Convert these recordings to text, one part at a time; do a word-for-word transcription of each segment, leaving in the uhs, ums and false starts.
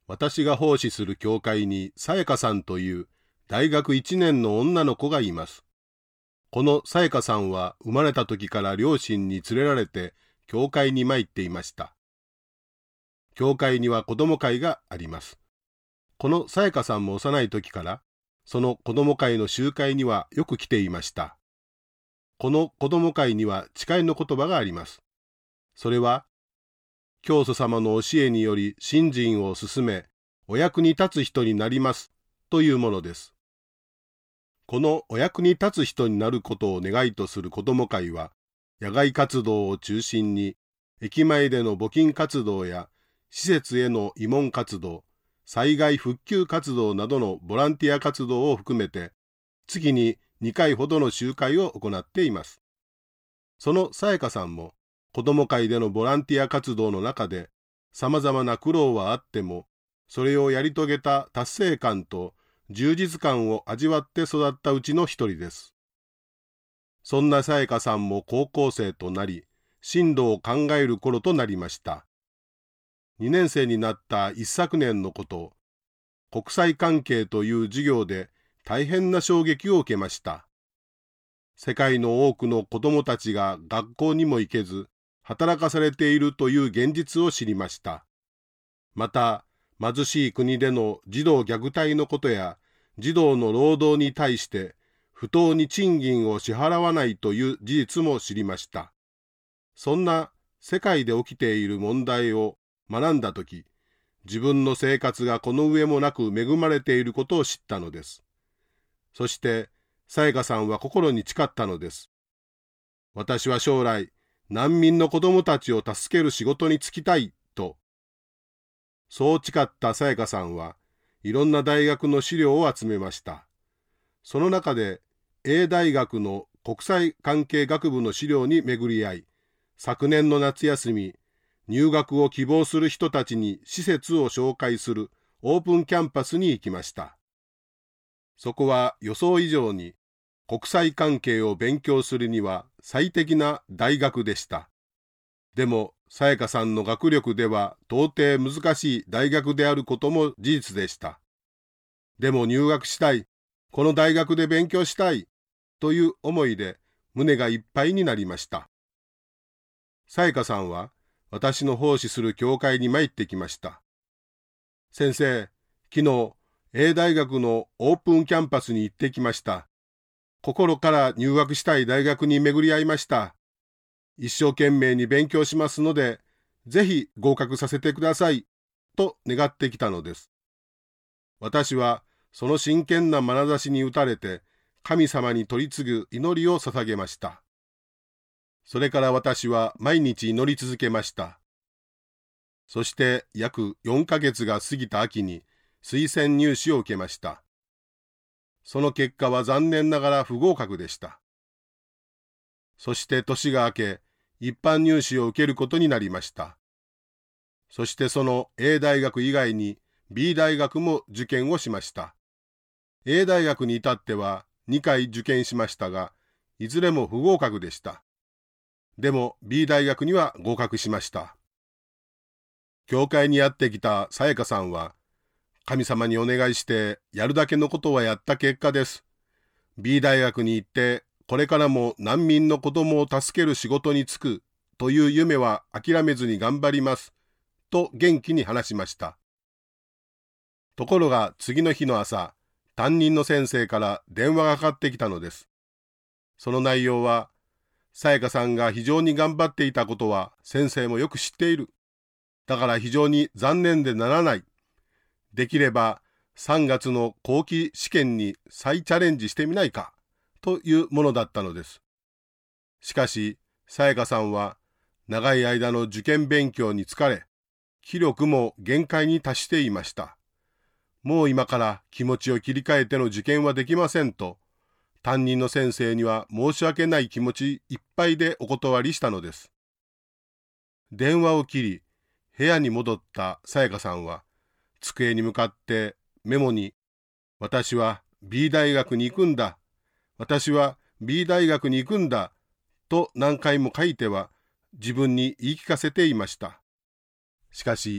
私が奉仕する教会にさやかさんという大学いちねんの女の子がいます。このさやかさんは生まれた時から両親に連れられて教会に参っていました。教会には子供会があります。このさやかさんも幼い時からその子供会の集会にはよく来ていました。この子供会には誓いの言葉があります。それは、教祖様の教えにより信心を進め、お役に立つ人になりますというものです。このお役に立つ人になることを願いとする子ども会は、野外活動を中心に、駅前での募金活動や、施設への慰問活動、災害復旧活動などのボランティア活動を含めて、月ににかいほどの集会を行っています。そのさやかさんも、子ども会でのボランティア活動の中で、様々な苦労はあっても、それをやり遂げた達成感と充実感を味わって育ったうちの一人です。そんなさやかさんも高校生となり、進路を考える頃となりました。にねん生になった一昨年のこと、国際関係という授業で大変な衝撃を受けました。世界の多くの子どもたちが学校にも行けず、働かされているという現実を知りました。また、貧しい国での児童虐待のことや、児童の労働に対して不当に賃金を支払わないという事実も知りました。そんな世界で起きている問題を学んだとき、自分の生活がこの上もなく恵まれていることを知ったのです。そして、さやかさんは心に誓ったのです。私は将来、難民の子供たちを助ける仕事に就きたいと。そう誓ったさやかさんはいろんな大学の資料を集めました。その中で A 大学の国際関係学部の資料に巡り合い、昨年の夏休み、入学を希望する人たちに施設を紹介するオープンキャンパスに行きました。そこは予想以上に国際関係を勉強するには最適な大学でした。でも、さやかさんの学力では到底難しい大学であることも事実でした。でも入学したい、この大学で勉強したい、という思いで胸がいっぱいになりました。さやかさんは私の奉仕する教会に参ってきました。先生、昨日 A 大学のオープンキャンパスに行ってきました。心から入学したい大学に巡り合いました。一生懸命に勉強しますので、ぜひ合格させてください、と願ってきたのです。私はその真剣な眼差しに打たれて、神様に取り次ぐ祈りを捧げました。それから私は毎日祈り続けました。そして約よんかげつが過ぎた秋に推薦入試を受けました。その結果は残念ながら不合格でした。そして年が明け、一般入試を受けることになりました。そしてその A 大学以外に B 大学も受験をしました。A 大学に至ってはにかい受験しましたが、いずれも不合格でした。でも B 大学には合格しました。教会にやってきたさやかさんは、神様にお願いしてやるだけのことはやった結果です。B 大学に行ってこれからも難民の子供を助ける仕事に就くという夢は諦めずに頑張りますと元気に話しました。ところが次の日の朝、担任の先生から電話がかかってきたのです。その内容は、さやかさんが非常に頑張っていたことは先生もよく知っている。だから非常に残念でならない。できればさんがつの後期試験に再チャレンジしてみないかというものだったのです。しかし、さやかさんは長い間の受験勉強に疲れ、気力も限界に達していました。もう今から気持ちを切り替えての受験はできませんと、担任の先生には申し訳ない気持ちいっぱいでお断りしたのです。電話を切り、部屋に戻ったさやかさんは、机に向かってメモに、私は B 大学に行くんだ。私は B 大学に行くんだ。と何回も書いては自分に言い聞かせていました。しかし、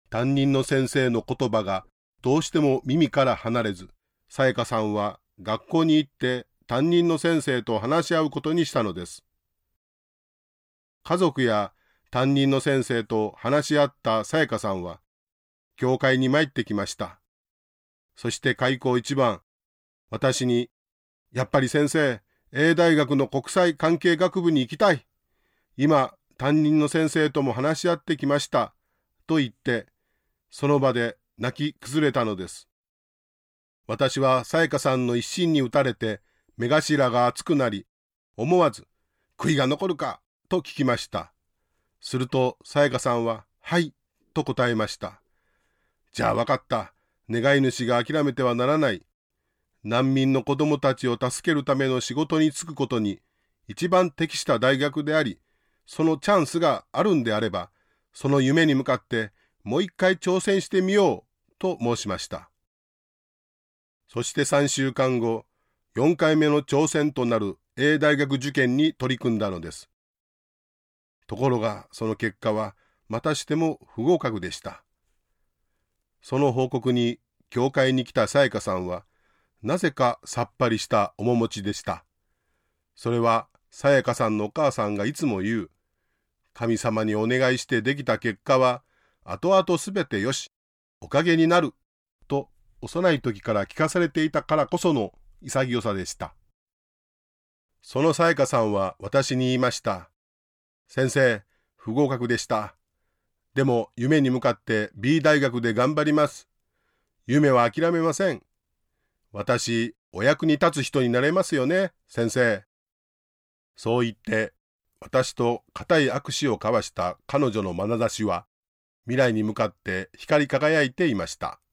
担任の先生の言葉がどうしても耳から離れず、さやかさんは学校に行って担任の先生と話し合うことにしたのです。家族や担任の先生と話し合ったさやかさんは、教会に参ってきました。そして開口一番、私に、やっぱり先生、英大学の国際関係学部に行きたい。今、担任の先生とも話し合ってきました。と言って、その場で泣き崩れたのです。私はさやかさんの一心に打たれて、目頭が熱くなり、思わず、悔いが残るかと聞きました。すると、さやかさんは、はい、と答えました。じゃあわかった。願い主が諦めてはならない。難民の子供たちを助けるための仕事に就くことに一番適した大学であり、そのチャンスがあるんであれば、その夢に向かってもう一回挑戦してみようと申しました。そしてさんしゅうかんご、よんかいめの挑戦となる英大学受験に取り組んだのです。ところがその結果はまたしても不合格でした。その報告に教会に来たさやかさんは、なぜかさっぱりした面持ちでした。それはさやかさんのお母さんがいつも言う、神様にお願いしてできた結果は、後々すべてよし、おかげになる、と幼い時から聞かされていたからこその潔さでした。そのさやかさんは私に言いました。先生、不合格でした。でも夢に向かって B 大学で頑張ります。夢は諦めません。私、お役に立つ人になれますよね、先生。そう言って、私と固い握手を交わした彼女の眼差しは、未来に向かって光り輝いていました。